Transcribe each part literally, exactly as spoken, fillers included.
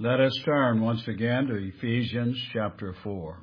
Let us turn once again to Ephesians chapter four.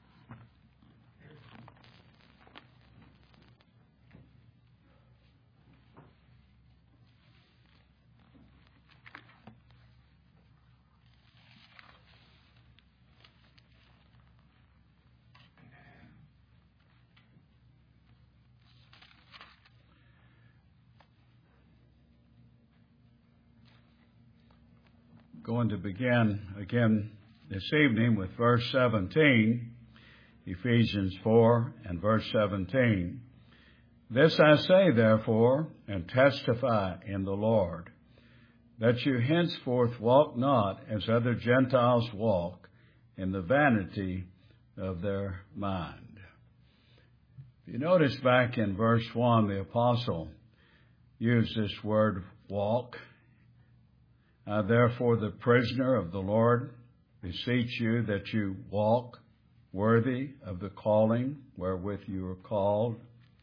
Going to begin again this evening with verse seventeen, Ephesians four and verse seventeen. This I say, therefore, and testify in the Lord, that you henceforth walk not as other Gentiles walk, in the vanity of their mind. If you notice back in verse one, the apostle used this word walk. Uh, therefore, the prisoner of the Lord, beseech you that you walk worthy of the calling wherewith you are called.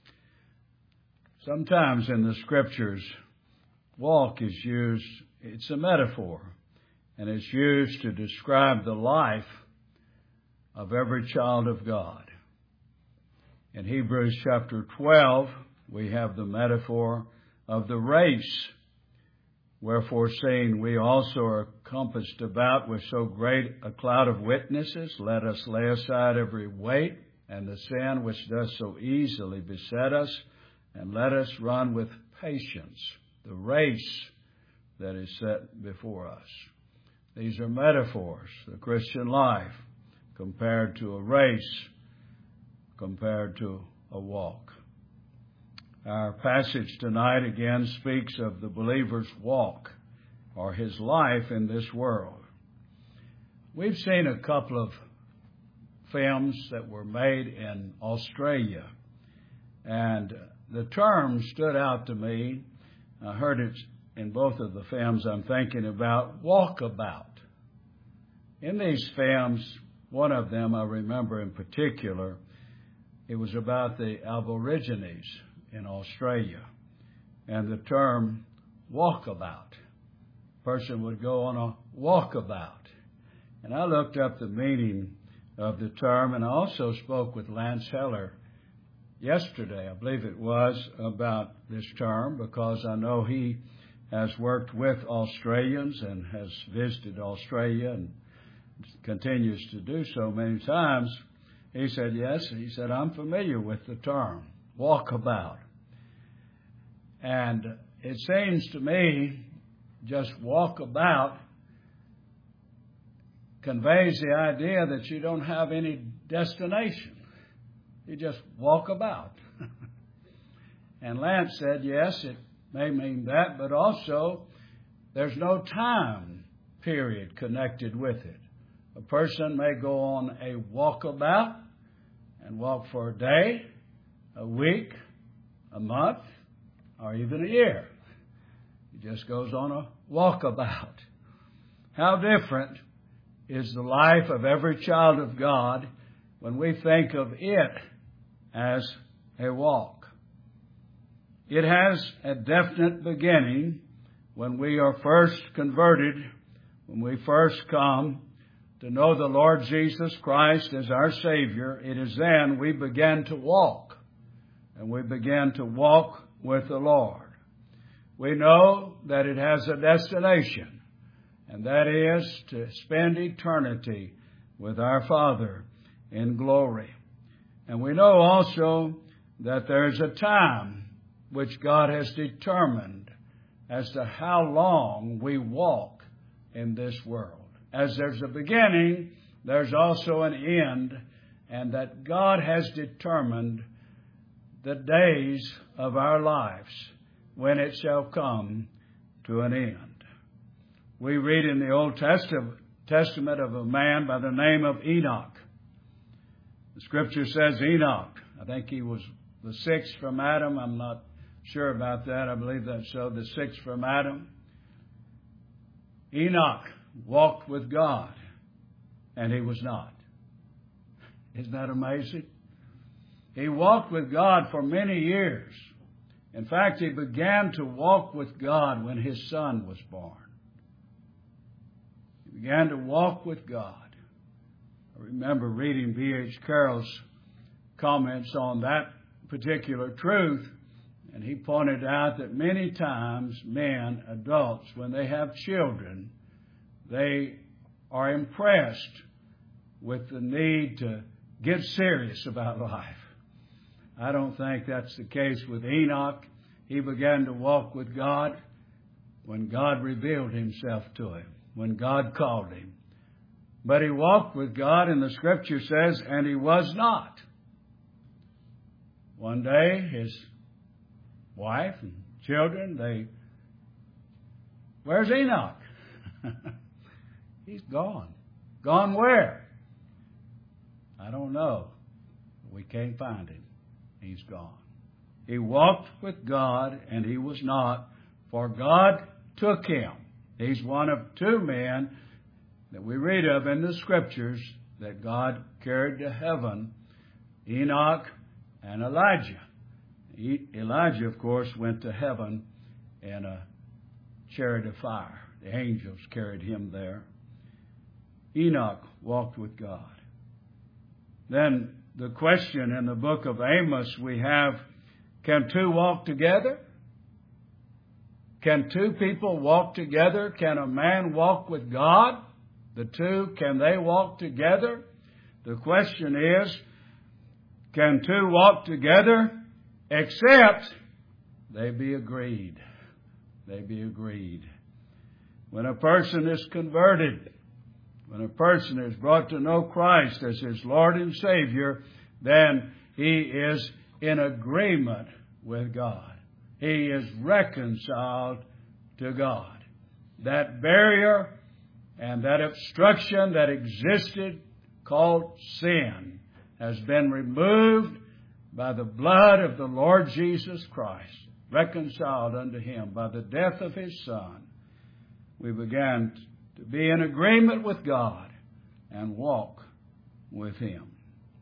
Sometimes in the Scriptures, walk is used, it's a metaphor, and it's used to describe the life of every child of God. In Hebrews chapter twelve, we have the metaphor of the race. Wherefore, seeing we also are compassed about with so great a cloud of witnesses, let us lay aside every weight and the sin which does so easily beset us, and let us run with patience the race that is set before us. These are metaphors, the Christian life, compared to a race, compared to a walk. Our passage tonight again speaks of the believer's walk, or his life in this world. We've seen a couple of films that were made in Australia, and the term stood out to me. I heard it in both of the films I'm thinking about, walkabout. In these films, one of them I remember in particular, it was about the Aborigines in Australia, and the term walkabout. A person would go on a walkabout. And I looked up the meaning of the term, and I also spoke with Lance Heller yesterday, I believe it was, about this term, because I know he has worked with Australians and has visited Australia and continues to do so many times. He said, yes, he said, I'm familiar with the term walkabout. And it seems to me just walkabout conveys the idea that you don't have any destination. You just walk about. And Lance said, yes, it may mean that, but also there's no time period connected with it. A person may go on a walkabout and walk for a day, a week, a month, or even a year. He just goes on a walkabout. How different is the life of every child of God when we think of it as a walk. It has a definite beginning when we are first converted, when we first come to know the Lord Jesus Christ as our Savior. It is then we begin to walk, and we begin to walk with the Lord. We know that it has a destination, and that is to spend eternity with our Father in glory. And we know also that there's a time which God has determined as to how long we walk in this world. As there's a beginning, there's also an end, and that God has determined the days of our lives when it shall come to an end. We read in the Old Testament of a man by the name of Enoch. The Scripture says Enoch, I think he was the sixth from Adam. I'm not sure about that. I believe that's so, the sixth from Adam. Enoch walked with God, and he was not. Isn't that amazing? He walked with God for many years. In fact, he began to walk with God when his son was born. He began to walk with God. I remember reading B H Carroll's comments on that particular truth, and he pointed out that many times men, adults, when they have children, they are impressed with the need to get serious about life. I don't think that's the case with Enoch. He began to walk with God when God revealed himself to him, when God called him. But he walked with God, and the Scripture says, and he was not. One day, his wife and children, they, where's Enoch? He's gone. Gone where? I don't know. We can't find him. He's gone. He walked with God, and he was not, for God took him. He's one of two men that we read of in the Scriptures that God carried to heaven, Enoch and Elijah. Elijah, of course, went to heaven in a chariot of fire. The angels carried him there. Enoch walked with God. Then the question in the book of Amos we have, can two walk together? Can two people walk together? Can a man walk with God? The two, can they walk together? The question is, can two walk together except they be agreed? They be agreed. When a person is converted, when a person is brought to know Christ as his Lord and Savior, then he is in agreement with God. He is reconciled to God. That barrier and that obstruction that existed, called sin, has been removed by the blood of the Lord Jesus Christ, reconciled unto him by the death of his Son. We began to be in agreement with God and walk with him.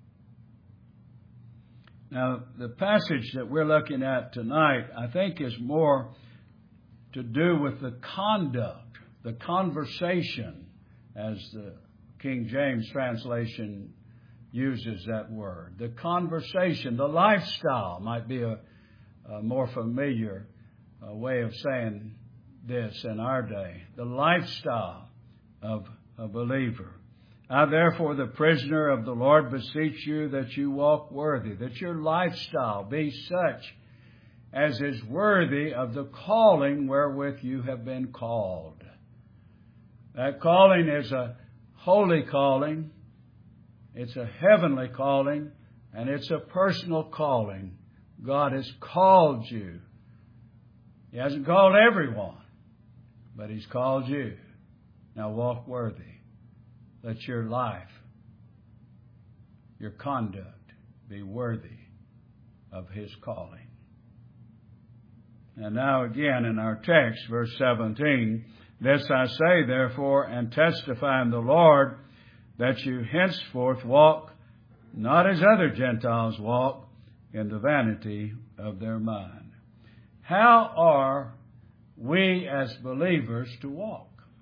Now, the passage that we're looking at tonight, I think, is more to do with the conduct, the conversation, as the King James translation uses that word. The conversation, the lifestyle might be a, a more familiar uh, way of saying this in our day. The lifestyle of a believer. I, therefore, the prisoner of the Lord, beseech you that you walk worthy, that your lifestyle be such as is worthy of the calling wherewith you have been called. That calling is a holy calling, it's a heavenly calling, and it's a personal calling. God has called you. He hasn't called everyone, but He's called you. Now walk worthy. Let your life, your conduct, be worthy of His calling. And now again in our text, verse seventeen, this I say, therefore, and testify in the Lord, that you henceforth walk not as other Gentiles walk, in the vanity of their mind. How are we as believers to walk?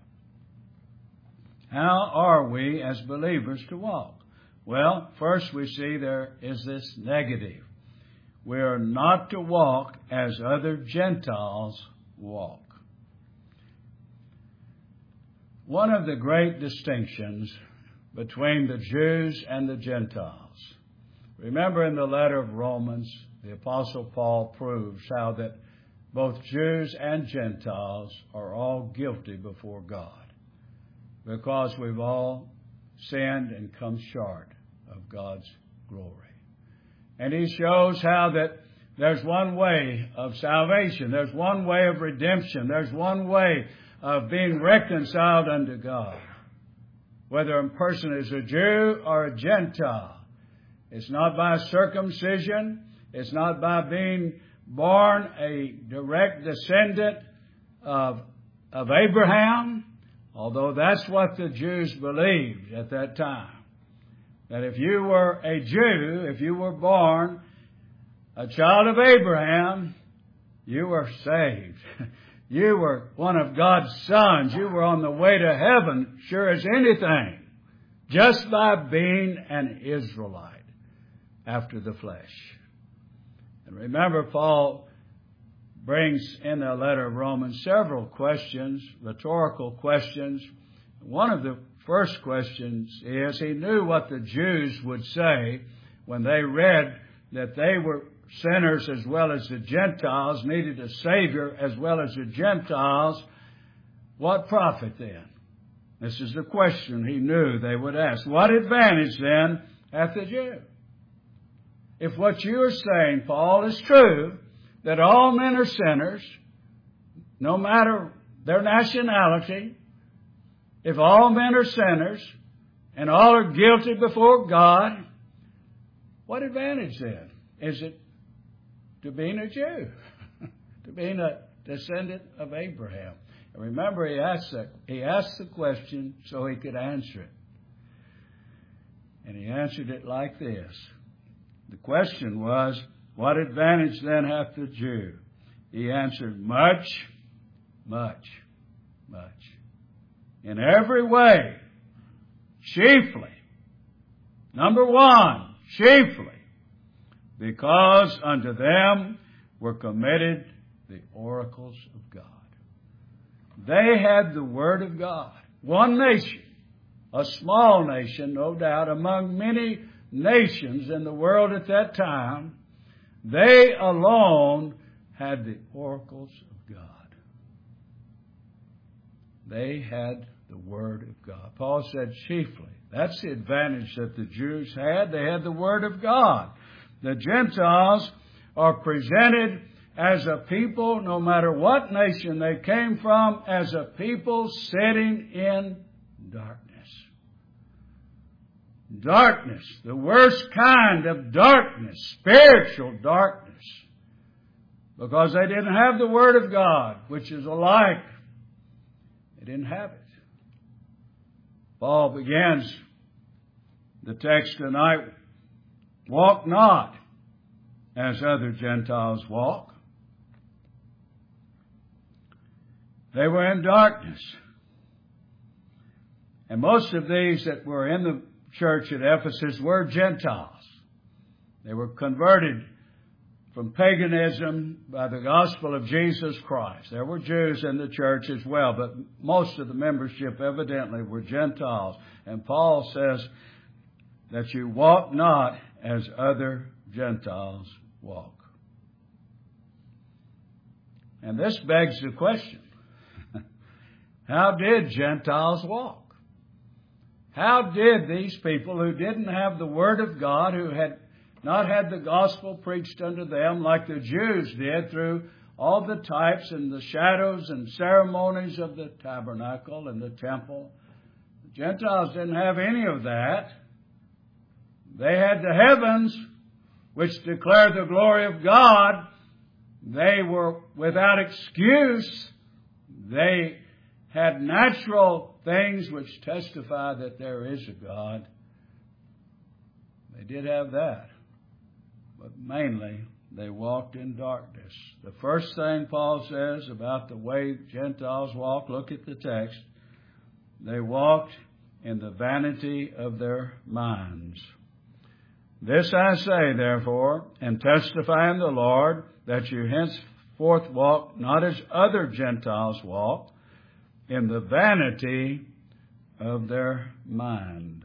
How are we as believers to walk? Well, first we see there is this negative. We are not to walk as other Gentiles walk. One of the great distinctions between the Jews and the Gentiles. Remember in the letter of Romans, the Apostle Paul proves how that both Jews and Gentiles are all guilty before God, because we've all sinned and come short of God's glory. And he shows how that there's one way of salvation. There's one way of redemption. There's one way of being reconciled unto God. Whether a person is a Jew or a Gentile. It's not by circumcision. It's not by being born a direct descendant of, of Abraham. Although that's what the Jews believed at that time. That if you were a Jew, if you were born a child of Abraham, you were saved. You were one of God's sons. You were on the way to heaven, sure as anything, just by being an Israelite after the flesh. And remember, Paul brings in the letter of Romans several questions, rhetorical questions. One of the first questions is, he knew what the Jews would say when they read that they were sinners as well as the Gentiles, needed a Savior as well as the Gentiles. What profit then? This is the question he knew they would ask. What advantage then hath the Jew? If what you are saying, Paul, is true, that all men are sinners, no matter their nationality, if all men are sinners and all are guilty before God, what advantage then is it to being a Jew, to being a descendant of Abraham? And remember, he asked, that, he asked the question so he could answer it. And he answered it like this. The question was, what advantage then hath the Jew? He answered, much, much, much. In every way, chiefly. Number one, chiefly. Because unto them were committed the oracles of God. They had the Word of God. One nation, a small nation, no doubt, among many nations in the world at that time, they alone had the oracles of God. They had the Word of God. Paul said chiefly. That's the advantage that the Jews had. They had the Word of God. The Gentiles are presented as a people, no matter what nation they came from, as a people sitting in darkness. Darkness, the worst kind of darkness, spiritual darkness. Because they didn't have the Word of God, which is a light. They didn't have it. Paul begins the text tonight, walk not as other Gentiles walk. They were in darkness. And most of these that were in the church at Ephesus were Gentiles. They were converted from paganism by the gospel of Jesus Christ. There were Jews in the church as well, but most of the membership evidently were Gentiles. And Paul says that you walk not as other Gentiles walk. And this begs the question, how did Gentiles walk? How did these people who didn't have the Word of God, who had not had the gospel preached unto them like the Jews did through all the types and the shadows and ceremonies of the tabernacle and the temple, the Gentiles didn't have any of that. They had the heavens, which declare the glory of God. They were without excuse. They had natural things which testify that there is a God. They did have that. But mainly, they walked in darkness. The first thing Paul says about the way Gentiles walk, look at the text. They walked in the vanity of their minds. This I say, therefore, and testify in the Lord, that you henceforth walk not as other Gentiles walk, in the vanity of their mind.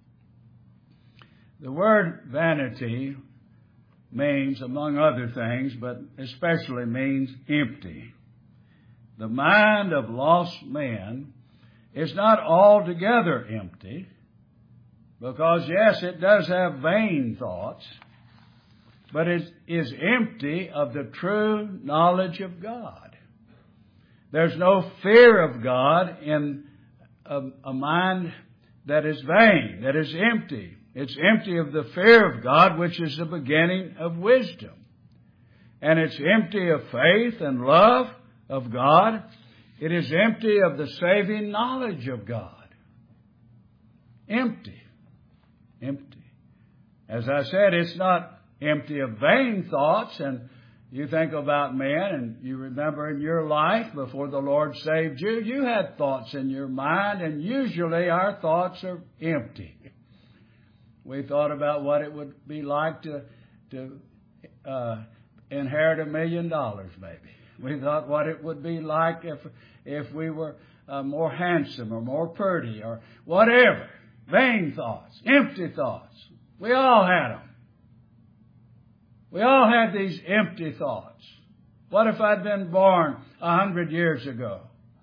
The word vanity means, among other things, but especially means empty. The mind of lost men is not altogether empty, because, yes, it does have vain thoughts, but it is empty of the true knowledge of God. There's no fear of God in a, a mind that is vain, that is empty. It's empty of the fear of God, which is the beginning of wisdom. And it's empty of faith and love of God. It is empty of the saving knowledge of God. Empty. Empty. As I said, it's not empty of vain thoughts, and You think about men, and you remember in your life before the Lord saved you, you had thoughts in your mind, and usually our thoughts are empty. We thought about what it would be like to to uh, inherit a million dollars, maybe. We thought what it would be like if if we were uh, more handsome or more pretty or whatever. Vain thoughts, empty thoughts. We all had them. We all had these empty thoughts. What if I'd been born a hundred years ago?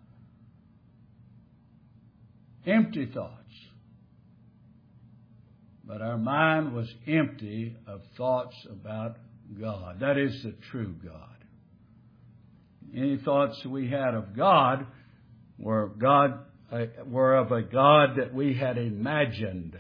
Empty thoughts. But our mind was empty of thoughts about God. That is the true God. Any thoughts we had of God were God uh, were of a God that we had imagined.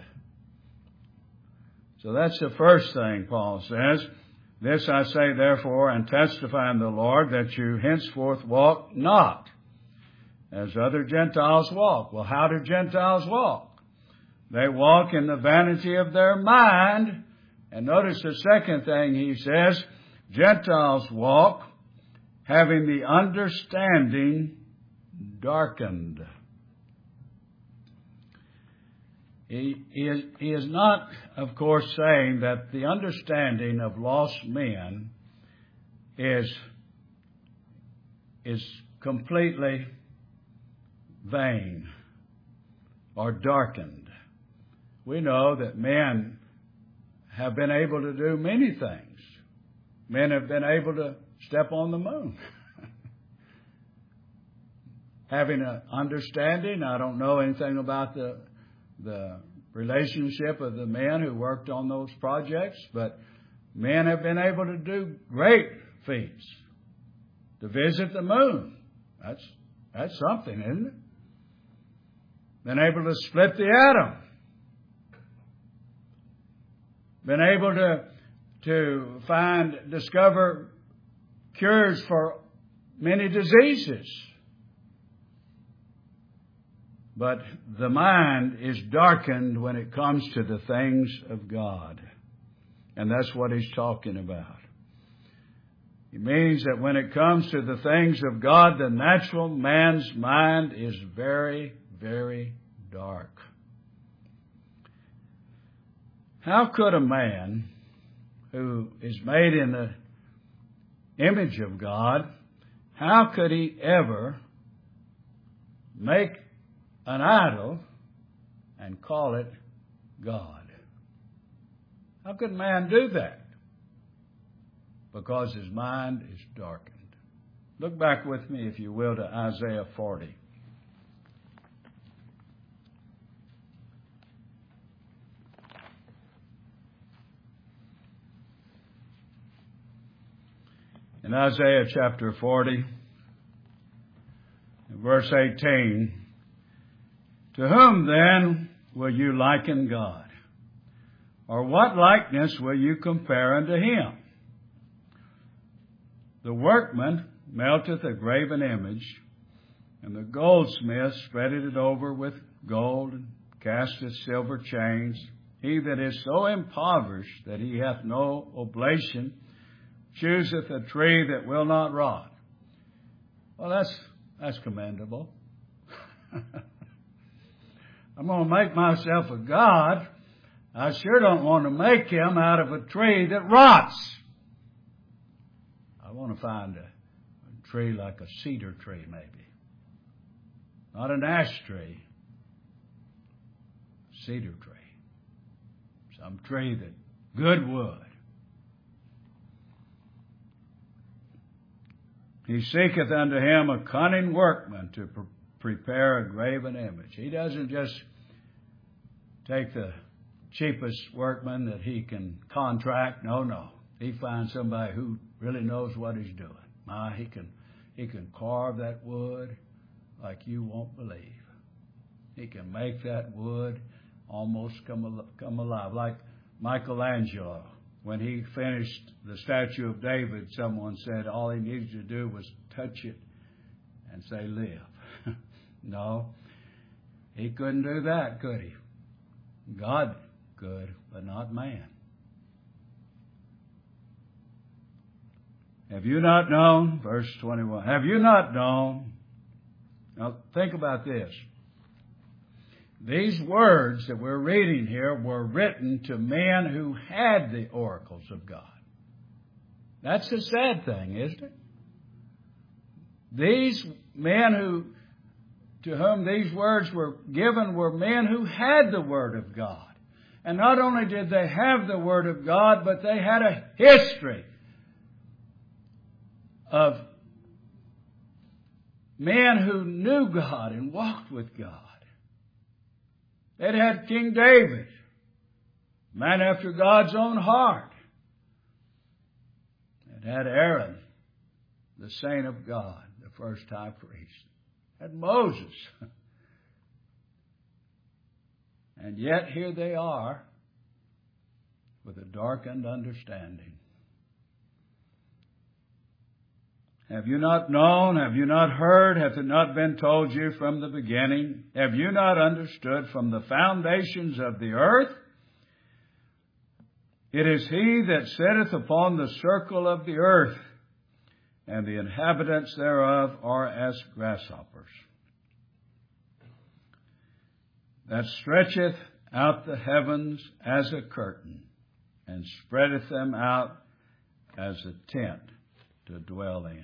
So that's the first thing Paul says. This I say therefore, and testify in the Lord, that you henceforth walk not as other Gentiles walk. Well, how do Gentiles walk? They walk in the vanity of their mind. And notice the second thing he says, Gentiles walk having the understanding darkened. He, he, is, he is not, of course, saying that the understanding of lost men is, is completely vain or darkened. We know that men have been able to do many things. Men have been able to step on the moon. Having an understanding, I don't know anything about the the relationship of the men who worked on those projects, but men have been able to do great feats. To visit the moon. That's that's something, isn't it? Been able to split the atom. Been able to to find, discover cures for many diseases. But the mind is darkened when it comes to the things of God. And that's what he's talking about. It means that when it comes to the things of God, the natural man's mind is very, very dark. How could a man who is made in the image of God, how could he ever make an idol and call it God? How could man do that? Because his mind is darkened. Look back with me, if you will, to Isaiah forty. In Isaiah chapter forty, verse eighteen, to whom then will you liken God? Or what likeness will you compare unto him? The workman melteth a graven image, and the goldsmith spreadeth it over with gold, and casteth silver chains. He that is so impoverished that he hath no oblation, chooseth a tree that will not rot. Well, that's that's commendable. I'm going to make myself a god. I sure don't want to make him out of a tree that rots. I want to find a, a tree like a cedar tree, maybe. Not an ash tree. Cedar tree. Some tree that good wood. He seeketh unto him a cunning workman to pre- prepare a graven image. He doesn't just take the cheapest workman that he can contract. No, no. He finds somebody who really knows what he's doing. My, he can he can carve that wood like you won't believe. He can make that wood almost come al- come alive. Like Michelangelo, when he finished the statue of David, someone said all he needed to do was touch it and say, live. No, he couldn't do that, could he? God could, but not man. Have you not known? Verse twenty-one. Have you not known? Now think about this. These words that we're reading here were written to men who had the oracles of God. That's the sad thing, isn't it? These men who, to whom these words were given were men who had the Word of God. And not only did they have the Word of God, but they had a history of men who knew God and walked with God. They'd had King David, man after God's own heart. They'd had Aaron, the saint of God, the first high priest. Had Moses. And yet here they are with a darkened understanding. Have you not known? Have you not heard? Hath it not been told you from the beginning? Have you not understood from the foundations of the earth? It is He that sitteth upon the circle of the earth, and the inhabitants thereof are as grasshoppers, that stretcheth out the heavens as a curtain, and spreadeth them out as a tent to dwell in.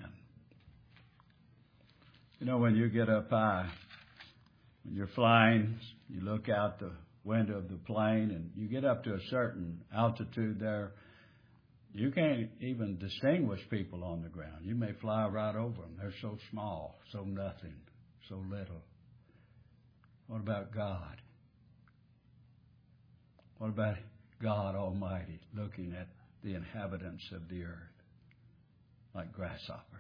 You know, when you get up high, when you're flying, you look out the window of the plane and you get up to a certain altitude there, you can't even distinguish people on the ground. You may fly right over them. They're so small, so nothing, so little. What about God? What about God Almighty looking at the inhabitants of the earth like grasshoppers?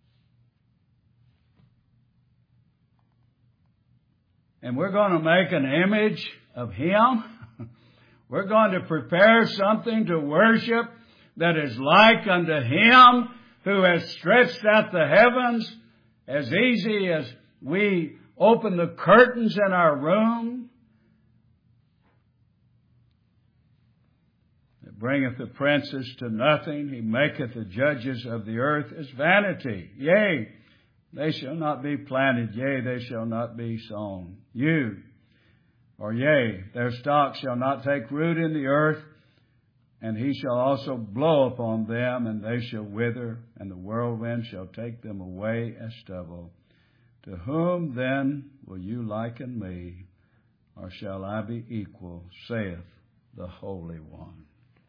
And we're going to make an image of Him. We're going to prepare something to worship that is like unto Him who has stretched out the heavens as easy as we open the curtains in our room. That bringeth the princes to nothing. He maketh the judges of the earth as vanity. Yea, they shall not be planted. Yea, they shall not be sown. You, or yea, their stock shall not take root in the earth, and He shall also blow upon them, and they shall wither, and the whirlwind shall take them away as stubble. To whom then will you liken me, or shall I be equal, saith the Holy One?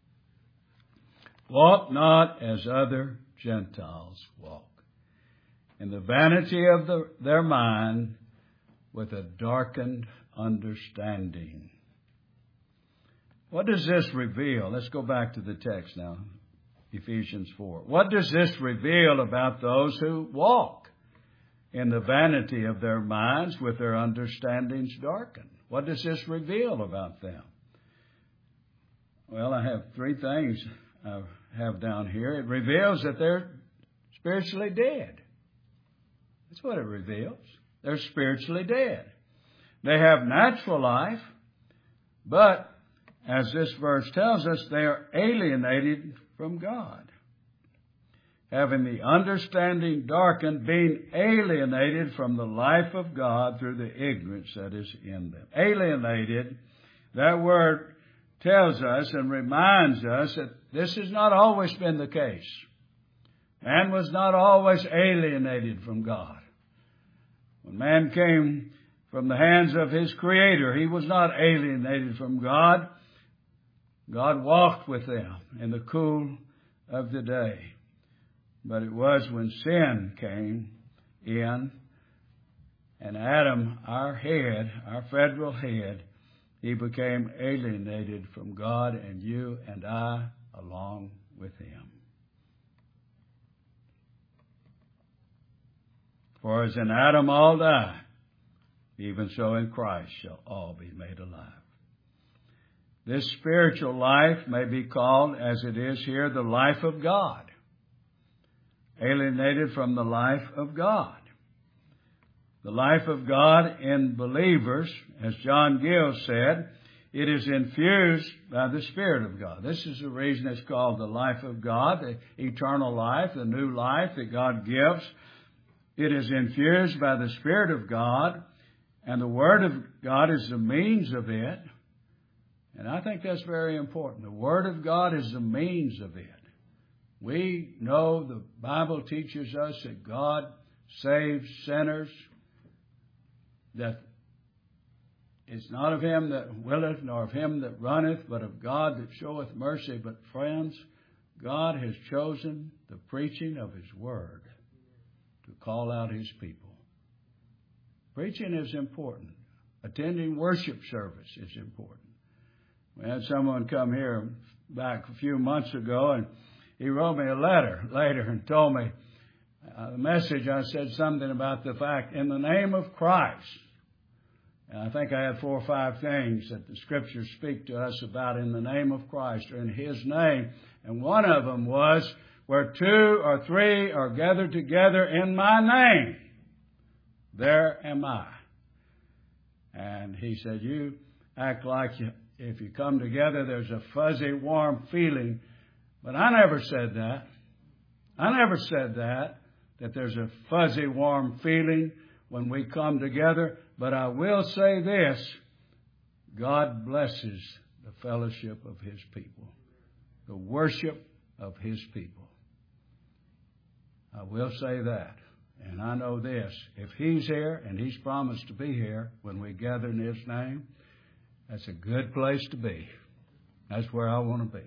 Walk not as other Gentiles walk, in the vanity of the, their mind, with a darkened understanding. What does this reveal? Let's go back to the text now, Ephesians four. What does this reveal about those who walk in the vanity of their minds with their understandings darkened? What does this reveal about them? Well, I have three things I have down here. It reveals that they're spiritually dead. That's what it reveals. They're spiritually dead. They have natural life, but as this verse tells us, they are alienated from God. Having the understanding darkened, being alienated from the life of God through the ignorance that is in them. Alienated, that word tells us and reminds us that this has not always been the case. Man was not always alienated from God. When man came from the hands of his Creator, he was not alienated from God. God walked with them in the cool of the day. But it was when sin came in, and Adam, our head, our federal head, he became alienated from God, and you and I along with him. For as in Adam all die, even so in Christ shall all be made alive. This spiritual life may be called, as it is here, the life of God. Alienated from the life of God. The life of God in believers, as John Gill said, it is infused by the Spirit of God. This is the reason it's called the life of God, the eternal life, the new life that God gives. It is infused by the Spirit of God, and the Word of God is the means of it. And I think that's very important. The Word of God is the means of it. We know the Bible teaches us that God saves sinners, that it's not of him that willeth, nor of him that runneth, but of God that showeth mercy. But friends, God has chosen the preaching of His Word to call out His people. Preaching is important. Attending worship service is important. We had someone come here back a few months ago, and he wrote me a letter later and told me uh, the message. I said something about the fact, in the name of Christ. And I think I had four or five things that the Scriptures speak to us about in the name of Christ, or in His name. And one of them was, where two or three are gathered together in my name, there am I. And he said, you act like you, if you come together, there's a fuzzy, warm feeling. But I never said that. I never said that, that there's a fuzzy, warm feeling when we come together. But I will say this, God blesses the fellowship of His people, the worship of His people. I will say that. And I know this, if He's here, and He's promised to be here when we gather in His name, that's a good place to be. That's where I want to be.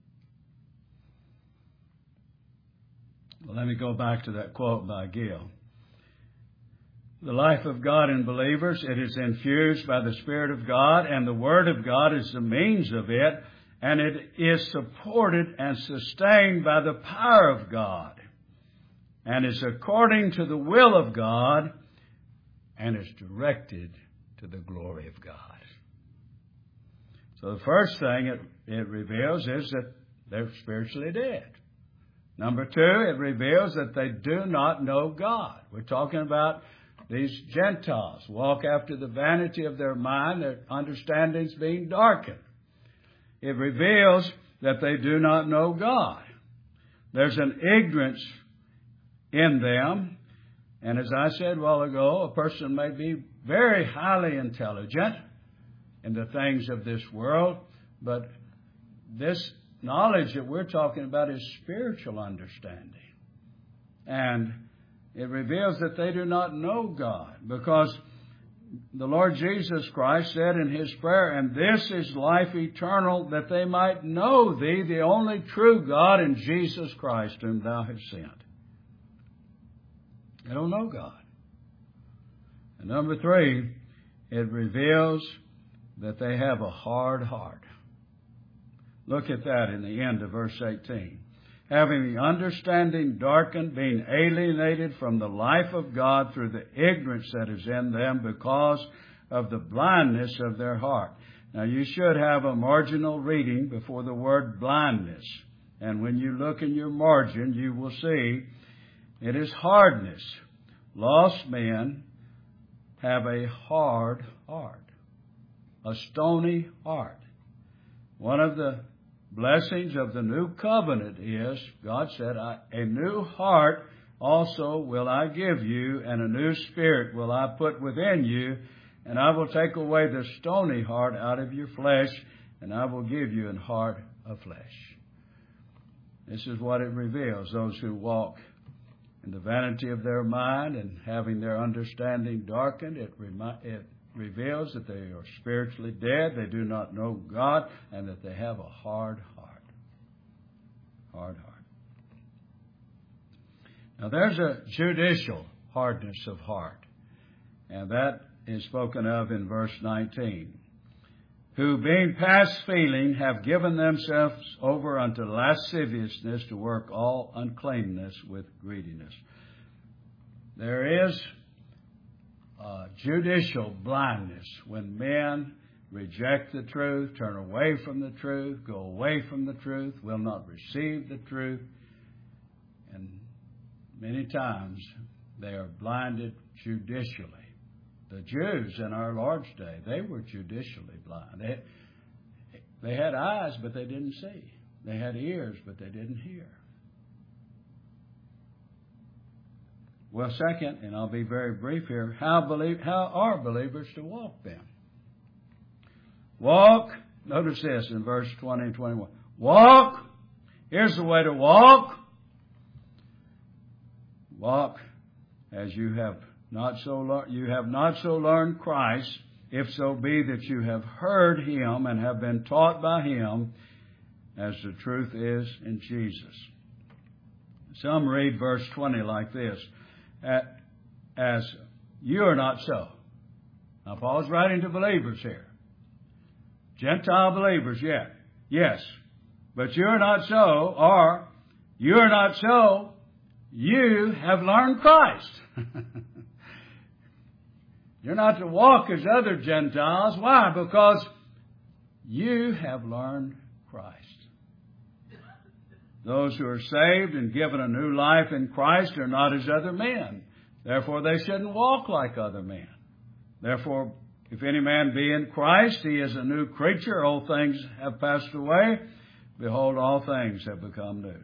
Well, let me go back to that quote by Gill. The life of God in believers, it is infused by the Spirit of God, and the Word of God is the means of it, and it is supported and sustained by the power of God, and is according to the will of God, and is directed to the glory of God. So the first thing it, it reveals is that they're spiritually dead. Number two, it reveals that they do not know God. We're talking about these Gentiles walk after the vanity of their mind, their understandings being darkened. It reveals that they do not know God. There's an ignorance in them. And as I said a while ago, a person may be very highly intelligent in the things of this world, but this knowledge that we're talking about is spiritual understanding. And it reveals that they do not know God, because the Lord Jesus Christ said in His prayer, and this is life eternal, that they might know Thee, the only true God, and Jesus Christ, whom Thou hast sent. They don't know God. And number three, it reveals that they have a hard heart. Look at that in the end of verse eighteen. Having the understanding darkened, being alienated from the life of God through the ignorance that is in them because of the blindness of their heart. Now, you should have a marginal reading before the word blindness. And when you look in your margin, you will see it is hardness. Lost men have a hard heart, a stony heart. One of the blessings of the new covenant is, God said, a new heart also will I give you, and a new spirit will I put within you, and I will take away the stony heart out of your flesh, and I will give you an heart of flesh. This is what it reveals. Those who walk in the vanity of their mind and having their understanding darkened, it, remi- it reveals that they are spiritually dead, they do not know God, and that they have a hard heart. Hard heart. Now there's a judicial hardness of heart, and that is spoken of in verse nineteen. Who, being past feeling, have given themselves over unto lasciviousness to work all uncleanness with greediness. There is uh, judicial blindness when men reject the truth, turn away from the truth, go away from the truth, will not receive the truth. And many times they are blinded judicially. The Jews in our Lord's day, they were judicially blind. They, They had eyes, but they didn't see. They had ears, but they didn't hear. Well, second, and I'll be very brief here, how, believe, how are believers to walk then? Walk, notice this in verse twenty and twenty-one. Walk, here's the way to walk. Walk as you have not so lear- you have not so learned Christ, if so be that you have heard Him and have been taught by Him, as the truth is in Jesus. Some read verse twenty like this, as you are not so. Now Paul's writing to believers here. Gentile believers, yeah. Yes. But you're not so, or you're not so, you have learned Christ. You're not to walk as other Gentiles. Why? Because you have learned Christ. Those who are saved and given a new life in Christ are not as other men. Therefore, they shouldn't walk like other men. Therefore, if any man be in Christ, he is a new creature. Old things have passed away. Behold, all things have become new.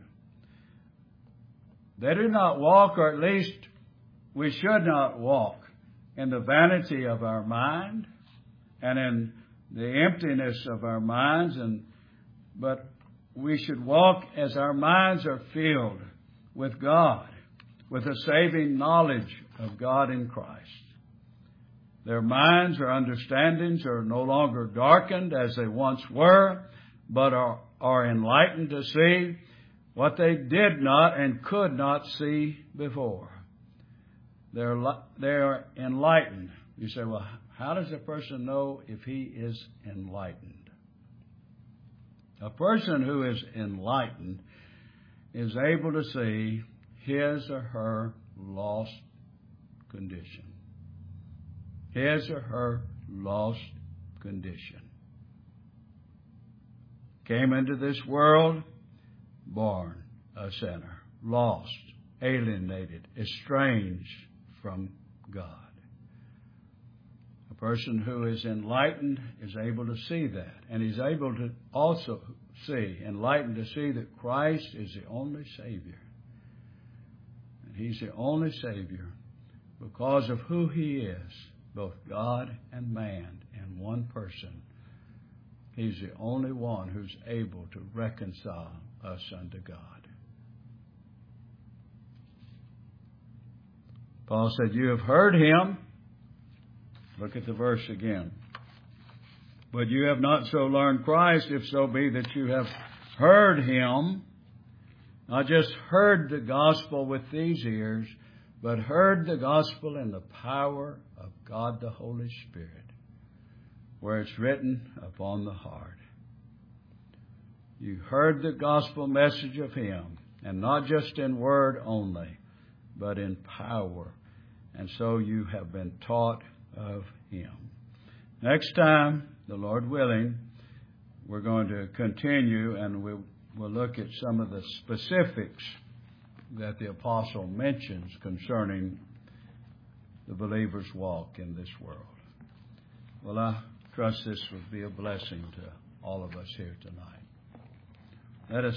They do not walk, or at least we should not walk, in the vanity of our mind and in the emptiness of our minds, and but we should walk as our minds are filled with God, with a saving knowledge of God in Christ. Their minds or understandings are no longer darkened as they once were, but are, are enlightened to see what they did not and could not see before. They're, they're enlightened. You say, well, how does a person know if he is enlightened? A person who is enlightened is able to see his or her lost condition. His or her lost condition. Came into this world, born a sinner, lost, alienated, estranged from God. A person who is enlightened is able to see that. And he's able to also see, enlightened to see that Christ is the only Savior. And He's the only Savior because of who He is, both God and man in one person. He's the only one who's able to reconcile us unto God. Paul said, you have heard Him. Look at the verse again. But you have not so learned Christ, if so be that you have heard Him. Not just heard the gospel with these ears, but heard the gospel in the power of God the Holy Spirit, where it's written upon the heart. You heard the gospel message of Him, and not just in word only, but in power. And so you have been taught of Him. Next time, the Lord willing, we're going to continue and we'll, we'll look at some of the specifics that the apostle mentions concerning the believer's walk in this world. Well, I trust this will be a blessing to all of us here tonight. Let us